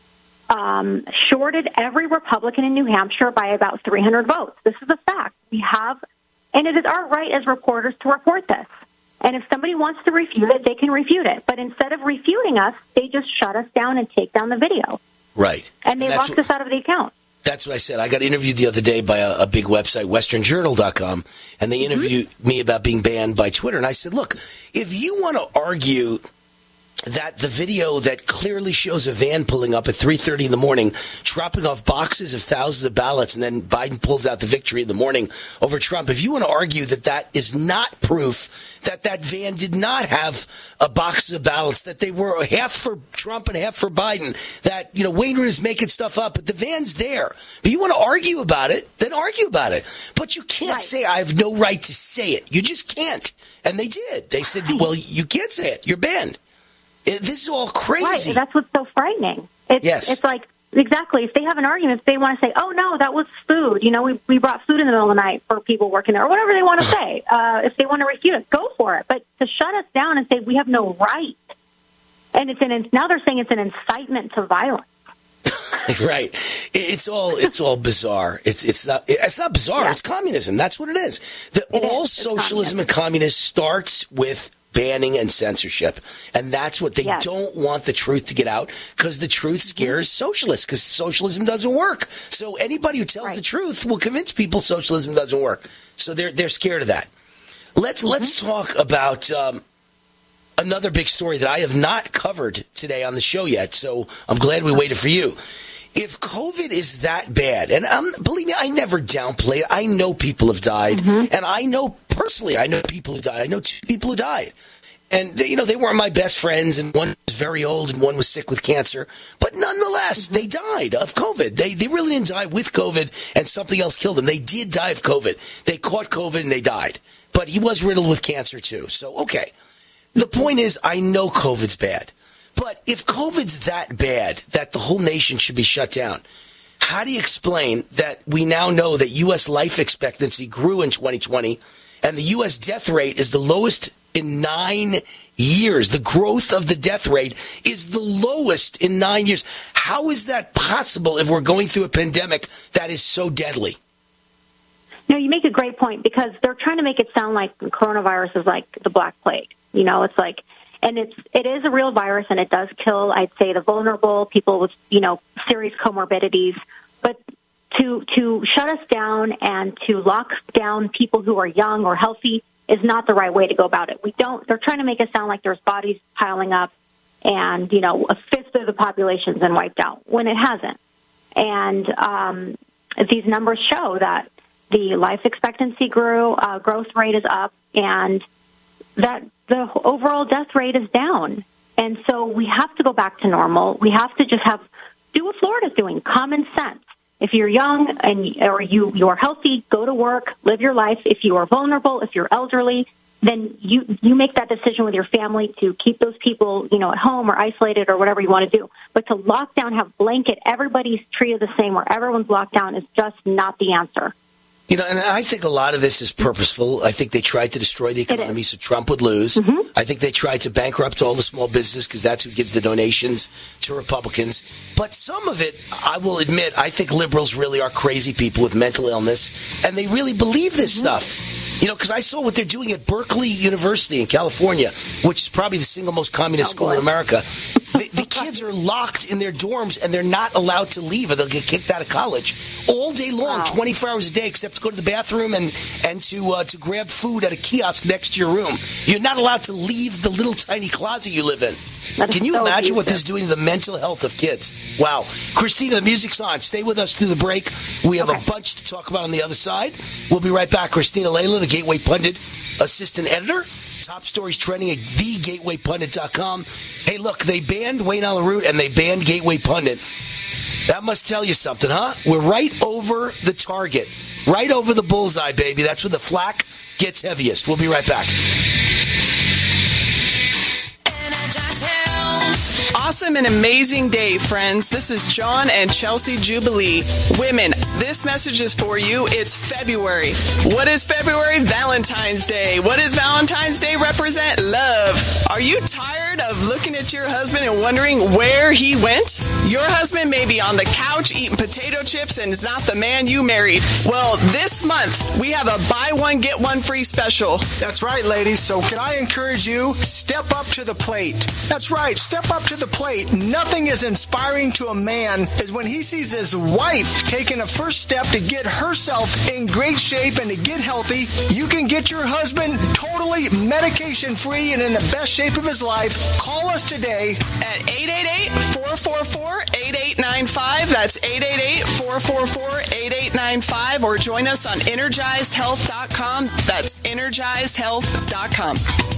um, shorted every Republican in New Hampshire by about three hundred votes. This is a fact. We have, and it is our right as reporters to report this. And if somebody wants to refute it, they can refute it. But instead of refuting us, they just shut us down and take down the video. Right. And they and locked what, us out of the account. That's what I said. I got interviewed the other day by a, a big website, western journal dot com, and they interviewed mm-hmm. me about being banned by Twitter. And I said, look, if you want to argue that the video that clearly shows a van pulling up at three thirty in the morning, dropping off boxes of thousands of ballots, and then Biden pulls out the victory in the morning over Trump, if you want to argue that that is not proof that that van did not have a box of ballots, that they were half for Trump and half for Biden, that, you know, Wainwright is making stuff up, but the van's there. But you want to argue about it, then argue about it. But you can't right. say, I have no right to say it. You just can't. And they did. They said, well, you can't say it. You're banned. It, this is all crazy. Right, that's what's so frightening. It's, yes. It's like, exactly, if they have an argument, if they want to say, oh, no, that was food. You know, we, we brought food in the middle of the night for people working there, or whatever they want to say. Uh, if they want to refute it, go for it. But to shut us down and say we have no right, and it's an, now they're saying it's an incitement to violence. Right. It's all it's all bizarre. It's it's not it's not bizarre. Yeah. It's communism. That's what it is. The, it all is. Socialism and communism starts with banning and censorship, and that's what they yes. don't want the truth to get out, because the truth scares socialists, because socialism doesn't work. So anybody who tells right. the truth will convince people socialism doesn't work. So they're they're scared of that. Let's mm-hmm. let's talk about um, another big story that I have not covered today on the show yet. So I'm glad we waited for you. If COVID is that bad, and um, believe me, I never downplay it. I know people have died, mm-hmm. and I know personally, I know people who died. I know two people who died. And, they, you know, they weren't my best friends, and one was very old, and one was sick with cancer. But nonetheless, mm-hmm. they died of COVID. They they really didn't die with COVID, and something else killed them. They did die of COVID. They caught COVID, and they died. But he was riddled with cancer, too. So, okay. The point is, I know COVID's bad. But if COVID's that bad that the whole nation should be shut down, how do you explain that we now know that U S life expectancy grew in twenty twenty and the U S death rate is the lowest in nine years? The growth of the death rate is the lowest in nine years. How is that possible if we're going through a pandemic that is so deadly? No, you make a great point, because they're trying to make it sound like coronavirus is like the Black Plague. You know, it's like, and it's, it is a real virus, and it does kill, I'd say, the vulnerable, people with, you know, serious comorbidities. But to to shut us down and to lock down people who are young or healthy is not the right way to go about it. We don't. They're trying to make it sound like there's bodies piling up, and you know, a fifth of the population's been wiped out when it hasn't. And um, these numbers show that the life expectancy grew, uh, growth rate is up, and that the overall death rate is down. And so we have to go back to normal. We have to just have do what Florida's doing, common sense. If you're young and or you you're healthy, go to work, live your life. If you are vulnerable, if you're elderly, then you you make that decision with your family to keep those people, you know, at home or isolated or whatever you want to do. But to lock down, have blanket everybody's treated the same where everyone's locked down is just not the answer. You know, and I think a lot of this is purposeful. I think they tried to destroy the economy so Trump would lose. Mm-hmm. I think they tried to bankrupt all the small business because that's who gives the donations to Republicans. But some of it, I will admit, I think liberals really are crazy people with mental illness, and they really believe this mm-hmm. stuff. You know, because I saw what they're doing at Berkeley University in California, which is probably the single most communist oh, school boy. in America. the, the kids are locked in their dorms, and they're not allowed to leave, or they'll get kicked out of college all day long, wow. twenty-four hours a day, except to go to the bathroom and and to uh, to grab food at a kiosk next to your room. You're not allowed to leave the little tiny closet you live in. That Can you so imagine abusive. what this is doing to the mental health of kids? Wow. Christina, the music's on. Stay with us through the break. We have okay. a bunch to talk about on the other side. We'll be right back. Christina Layla, the Gateway Pundit assistant editor. Top stories trending at the gateway pundit dot com. Hey, look, they banned Wayne Allyn Root and they banned Gateway Pundit. That must tell you something, huh? We're right over the target. Right over the bullseye, baby. That's where the flack gets heaviest. We'll be right back. Awesome and amazing day, friends. This is John and Chelsea Jubilee. Women, this message is for you. It's February. What is February? Valentine's Day. What does Valentine's Day represent? Love. Are you tired of looking at your husband and wondering where he went? Your husband may be on the couch eating potato chips and is not the man you married. Well, this month, we have a buy one, get one free special. That's right, ladies. So can I encourage you, step up to the plate. That's right, step up to the plate. Nothing is inspiring to a man as when he sees his wife taking a first step to get herself in great shape and to get healthy. You can get your husband totally medication-free and in the best shape of his life. Call us today at eight eight eight, four four four, eight eight nine five. That's eight eight eight, four four four, eight eight nine five. Or join us on energized health dot com. That's energized health dot com.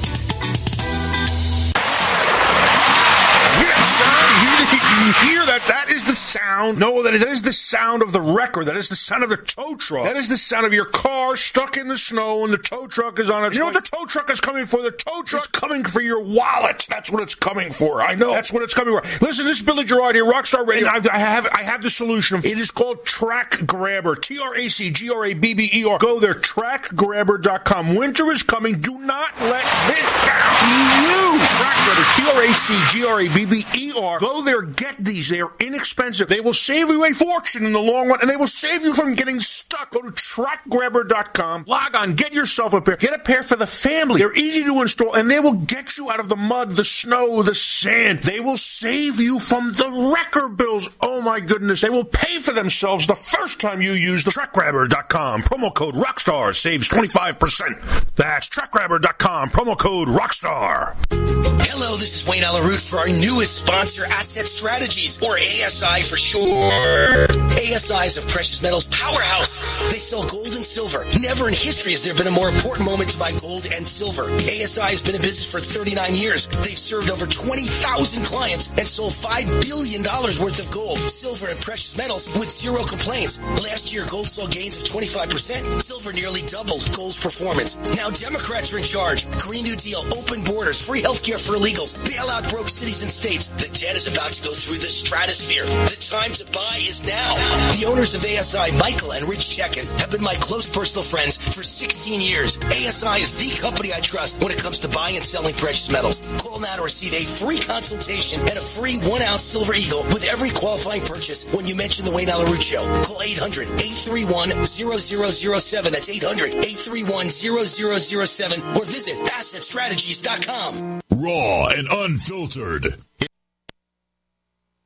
Yes, sir. Do you hear that? That is the sound. No, that is the sound of the wrecker. That is the sound of the tow truck. That is the sound of your car stuck in the snow and the tow truck is on its way. You know what the tow truck is coming for? The tow truck is coming for your wallet. That's what it's coming for. I know. That's what it's coming for. Listen, this is Billy Gerard here, Rockstar Radio. I, I have I have the solution. It is called Track Grabber. T R A C G R A B B E R. Go there, track grabber dot com. Winter is coming. Do not let this sound be you. Track Grabber. T R A C G R A B B E R. Go there, get these. They are inexpensive. They will save you a fortune in the long run, and they will save you from getting stuck. Go to track grabber dot com. Log on. Get yourself a pair. Get a pair for the family. They're easy to install, and they will get you out of the mud, the snow, the sand. They will save you from the wrecker bills. Oh, my goodness. They will pay for themselves the first time you use the track grabber dot com. Promo code ROCKSTAR saves twenty-five percent. That's track grabber dot com. Promo code ROCKSTAR. Hello, this is Wayne Allyn Root for our newest sponsor, Asset Strategies, or A S I for short. A S I is a precious metals powerhouse. They sell gold and silver. Never in history has there been a more important moment to buy gold and silver. A S I has been in business for thirty-nine years. They've served over twenty thousand clients and sold five billion dollars worth of gold, silver, and precious metals with zero complaints. Last year, gold saw gains of twenty-five percent. Silver nearly doubled gold's performance. Now Democrats are in charge. Green New Deal, open borders, free healthcare for illegals, bail out broke cities and states. The debt is about to go through the stratosphere. The time to buy is now. The owners of A S I, Michael and Rich Chekin, have been my close personal friends for sixteen years. A S I is the company I trust when it comes to buying and selling precious metals. Call now to receive a free consultation and a free one-ounce Silver Eagle with every qualifying purchase when you mention the Wayne Allyn Root Show. Call eight hundred, eight three one, zero zero zero seven. That's eight hundred, eight three one, zero zero zero seven. Or visit asset strategies dot com. Raw and unfiltered.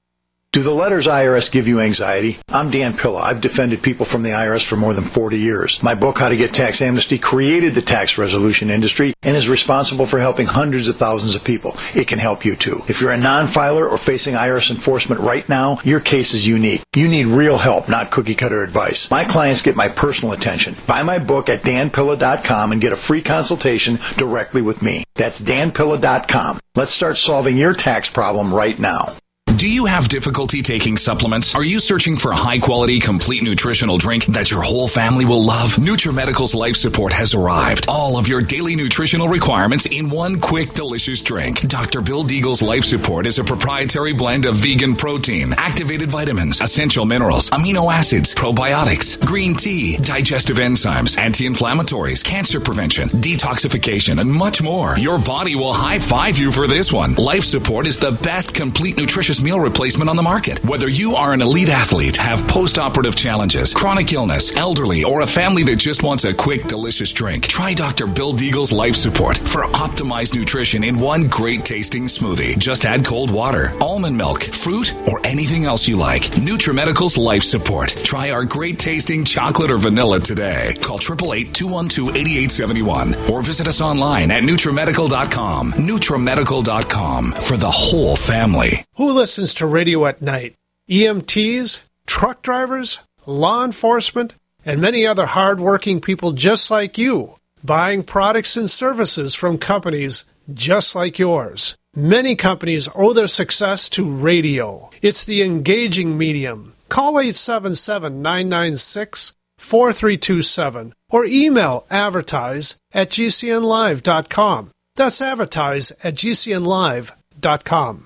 Do the letters I R S give you anxiety? I'm Dan Pilla. I've defended people from the I R S for more than forty years. My book, How to Get Tax Amnesty, created the tax resolution industry and is responsible for helping hundreds of thousands of people. It can help you too. If you're a non-filer or facing I R S enforcement right now, your case is unique. You need real help, not cookie-cutter advice. My clients get my personal attention. Buy my book at dan pilla dot com and get a free consultation directly with me. That's dan pilla dot com. Let's start solving your tax problem right now. Do you have difficulty taking supplements? Are you searching for a high-quality, complete nutritional drink that your whole family will love? NutriMedical's Life Support has arrived. All of your daily nutritional requirements in one quick, delicious drink. Doctor Bill Deagle's Life Support is a proprietary blend of vegan protein, activated vitamins, essential minerals, amino acids, probiotics, green tea, digestive enzymes, anti-inflammatories, cancer prevention, detoxification, and much more. Your body will high-five you for this one. Life Support is the best complete nutritious meal replacement on the market. Whether you are an elite athlete, have post-operative challenges, chronic illness, elderly, or a family that just wants a quick, delicious drink, try Doctor Bill Deagle's Life Support for optimized nutrition in one great tasting smoothie. Just add cold water, almond milk, fruit, or anything else you like. NutriMedical's Life Support. Try our great tasting chocolate or vanilla today. Call eight eight eight, two one two, eight eight seven one or visit us online at NutriMedical dot com. NutriMedical dot com for the whole family. Who listens to radio at night? E M Ts, truck drivers, law enforcement, and many other hard-working people just like you, buying products and services from companies just like yours. Many companies owe their success to radio. It's the engaging medium. Call eight seven seven, nine nine six, four three two seven or email advertise at g c n live dot com. That's advertise at g c n live dot com.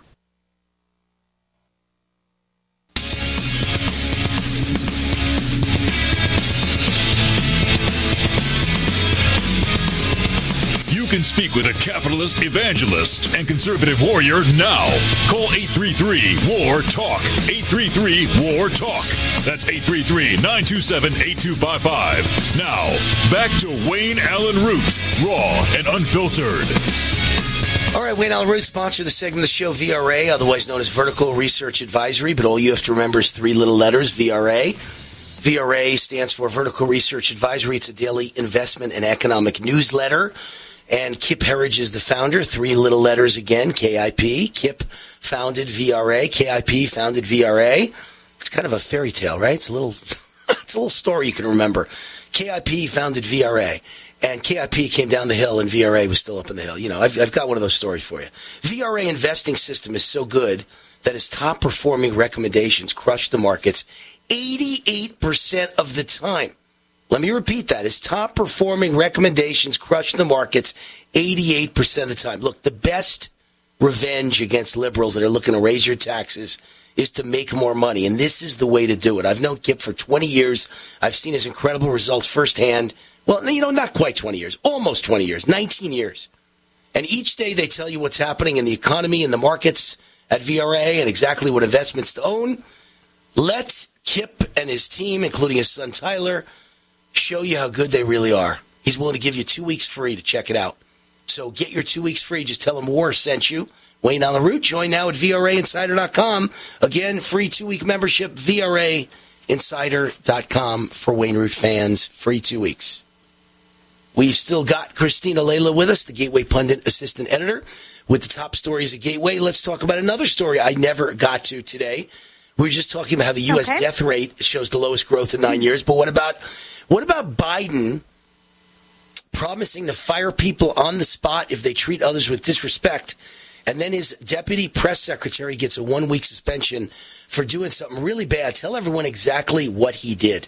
You can speak with a capitalist, evangelist, and conservative warrior now. Call eight three three, W A R, TALK. eight three three, W A R, TALK. That's eight three three, nine two seven, eight two five five. Now, back to Wayne Allen Root, raw and unfiltered. All right, Wayne Allen Root, sponsor of the segment of the show, V R A, otherwise known as Vertical Research Advisory, but all you have to remember is three little letters, V R A. V R A stands for Vertical Research Advisory. It's a daily investment and economic newsletter. And Kip Herridge is the founder. Three little letters again, K I P. Kip founded V R A. K I P founded V R A. It's kind of a fairy tale, right? It's a little, it's a little story you can remember. K I P founded V R A. And K I P came down the hill and V R A was still up in the hill. You know, I've, I've got one of those stories for you. V R A investing system is so good that its top performing recommendations crush the markets eighty-eight percent of the time. Let me repeat that. His top performing recommendations crush the markets eighty-eight percent of the time. Look, the best revenge against liberals that are looking to raise your taxes is to make more money. And this is the way to do it. I've known Kip for twenty years. I've seen his incredible results firsthand. Well, you know, not quite twenty years, almost twenty years, nineteen years. And each day they tell you what's happening in the economy and the markets at V R A and exactly what investments to own. Let Kip and his team, including his son Tyler, show you how good they really are. He's willing to give you two weeks free to check it out. So get your two weeks free. Just tell him W A R sent you. Wayne Allen Root. Join now at V R A insider dot com. Again, free two-week membership, V R A insider dot com for Wayne Root fans. Free two weeks. We've still got Christina Layla with us, the Gateway Pundit assistant editor, with the top stories at Gateway. Let's talk about another story I never got to today. We were just talking about how the U S okay. death rate shows the lowest growth in nine years. But what about what about Biden promising to fire people on the spot if they treat others with disrespect, and then his deputy press secretary gets a one-week suspension for doing something really bad? Tell everyone exactly what he did.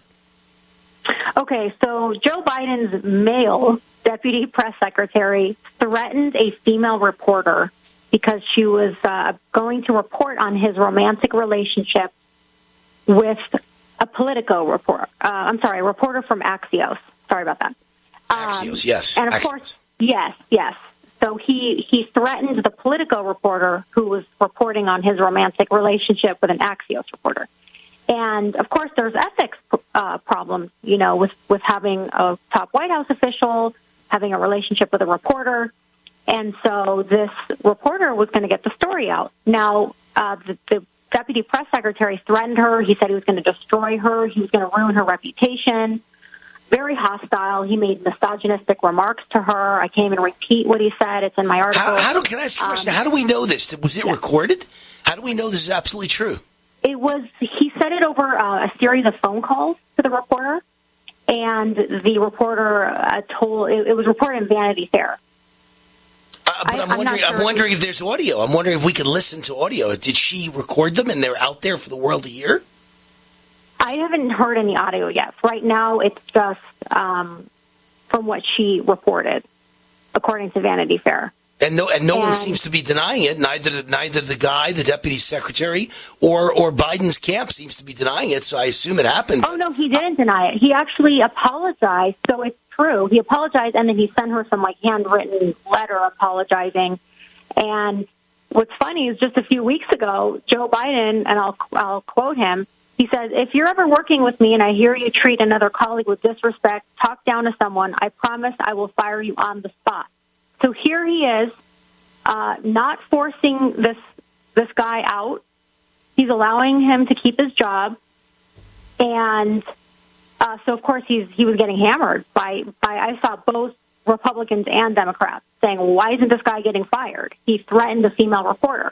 Okay, so Joe Biden's male deputy press secretary threatened a female reporter because she was uh, going to report on his romantic relationship with a Politico report. Uh, I'm sorry, a reporter from Axios. Sorry about that. Um, Axios, yes. And of Axios. course, yes, yes. So he, he threatened the Politico reporter who was reporting on his romantic relationship with an Axios reporter. And, of course, there's ethics uh, problems, you know, with, with having a top White House official, having a relationship with a reporter. And so this reporter was going to get the story out. Now, uh, the, the deputy press secretary threatened her. He said he was going to destroy her. He was going to ruin her reputation. Very hostile. He made misogynistic remarks to her. I can't even repeat what he said. It's in my article. How, how do, can I ask you a question? Um, how do we know this? Was it yeah. recorded? How do we know this is absolutely true? It was, he said it over uh, a series of phone calls to the reporter, and the reporter uh, told, it, it was reported in Vanity Fair. Uh, but I, I'm, I'm wondering, sure I'm wondering if there's audio. I'm wondering if we could listen to audio. Did she record them and they're out there for the world to hear? I haven't heard any audio yet. Right now, it's just um, from what she reported, according to Vanity Fair. And no, and no and, one seems to be denying it. Neither, neither the guy, the deputy secretary, or or Biden's camp seems to be denying it. So I assume it happened. Oh no, he didn't deny it. He actually apologized. So it's true. He apologized, and then he sent her some like handwritten letter apologizing. And what's funny is just a few weeks ago, Joe Biden, and I'll I'll quote him. He says, "If you're ever working with me and I hear you treat another colleague with disrespect, talk down to someone, I promise I will fire you on the spot." So here he is, uh, not forcing this this guy out. He's allowing him to keep his job, and uh, so of course he's he was getting hammered by by I saw both Republicans and Democrats saying, "Why isn't this guy getting fired? He threatened a female reporter."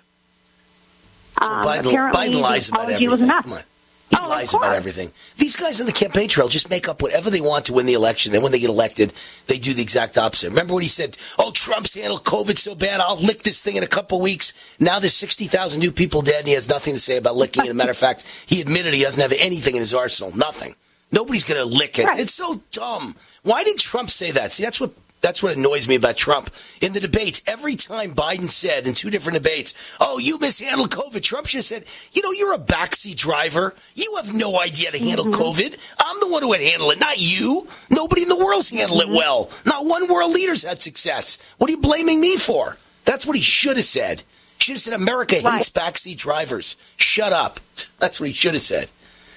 Um, Biden, apparently, Biden lies the about apology everything. was enough. Come on. He oh, lies about everything. These guys on the campaign trail just make up whatever they want to win the election. Then when they get elected, they do the exact opposite. Remember when he said, oh, Trump's handled COVID so bad, I'll lick this thing in a couple weeks. Now there's sixty thousand new people dead, and he has nothing to say about licking it. As a matter of fact, he admitted he doesn't have anything in his arsenal. Nothing. Nobody's going to lick it. Right. It's so dumb. Why did Trump say that? See, that's what That's what annoys me about Trump. In the debates, every time Biden said in two different debates, oh, you mishandled COVID, Trump just said, you know, you're a backseat driver. You have no idea how to handle mm-hmm. COVID. I'm the one who would handle it, not you. Nobody in the world's handled mm-hmm. it well. Not one world leader's had success. What are you blaming me for? That's what he should have said. He should have said, America right. hates backseat drivers. Shut up. That's what he should have said.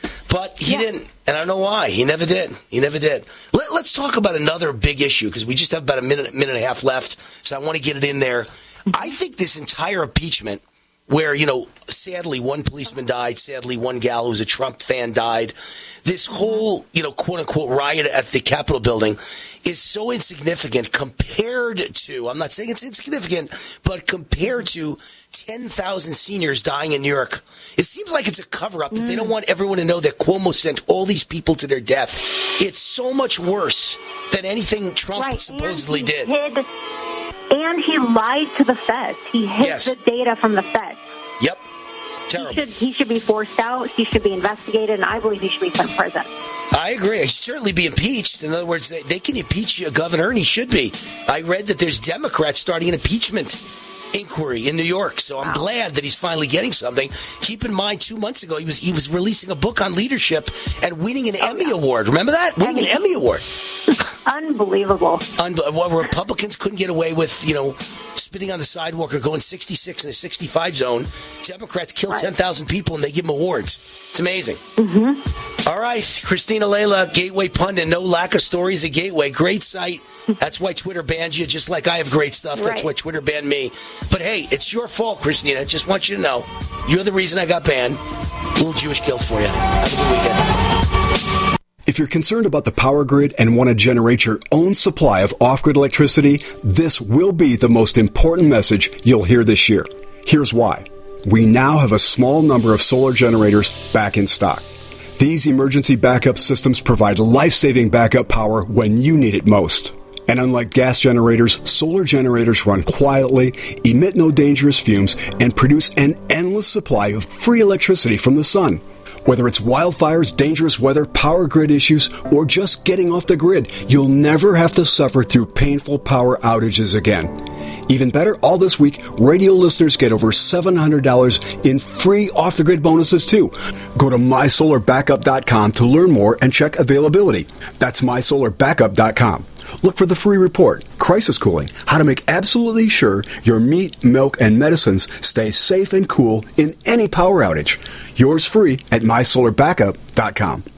But he yeah. didn't, and I don't know why. He never did. He never did. Let, let's talk about another big issue, because we just have about a minute, minute and a half left, so I want to get it in there. I think this entire impeachment, where, you know, sadly one policeman died, sadly one gal who was a Trump fan died, this whole, you know, quote-unquote riot at the Capitol building is so insignificant compared to, I'm not saying it's insignificant, but compared to ten thousand seniors dying in New York. It seems like it's a cover-up that mm. they don't want everyone to know that Cuomo sent all these people to their death. It's so much worse than anything Trump right. supposedly and did. Hid, and he lied to the feds. He hid yes. the data from the feds. Yep. Terrible. He should, he should be forced out. He should be investigated, and I believe he should be put in prison. I agree. He should certainly be impeached. In other words, they, they can impeach a governor, and he should be. I read that there's Democrats starting an impeachment inquiry in New York, so I'm wow. glad that he's finally getting something. Keep in mind, two months ago, he was he was releasing a book on leadership and winning an oh, Emmy yeah. Award. Remember that? Winning Emmy. an Emmy Award. Unbelievable. Un- well, Republicans couldn't get away with, you know, spitting on the sidewalk or going sixty-six in the sixty-five zone. Democrats kill right. ten thousand people and they give them awards. It's amazing. Mm-hmm. All right, Christina Layla, Gateway Pundit. No lack of stories at Gateway. Great site. That's why Twitter banned you, just like I have great stuff. That's right. why Twitter banned me. But hey, it's your fault, Christina. Just want you to know. You're the reason I got banned. A little Jewish guilt for you. Have a good weekend. If you're concerned about the power grid and want to generate your own supply of off-grid electricity, this will be the most important message you'll hear this year. Here's why. We now have a small number of solar generators back in stock. These emergency backup systems provide life-saving backup power when you need it most. And unlike gas generators, solar generators run quietly, emit no dangerous fumes, and produce an endless supply of free electricity from the sun. Whether it's wildfires, dangerous weather, power grid issues, or just getting off the grid, you'll never have to suffer through painful power outages again. Even better, all this week, radio listeners get over seven hundred dollars in free off-the-grid bonuses, too. Go to my solar backup dot com to learn more and check availability. That's my solar backup dot com. Look for the free report, Crisis Cooling, how to make absolutely sure your meat, milk, and medicines stay safe and cool in any power outage. Yours free at my solar backup dot com.